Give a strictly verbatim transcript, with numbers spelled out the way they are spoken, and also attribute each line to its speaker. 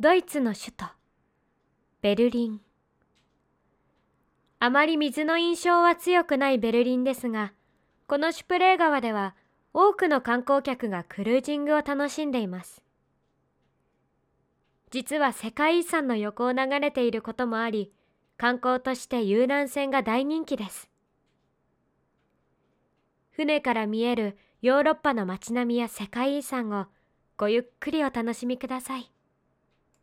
Speaker 1: ドイツの首都ベルリン。あまり水の印象は強くないベルリンですが、このシュプレー川では多くの観光客がクルージングを楽しんでいます。実は世界遺産の横を流れていることもあり、観光として遊覧船が大人気です。船から見えるヨーロッパの街並みや世界遺産をごゆっくりお楽しみください。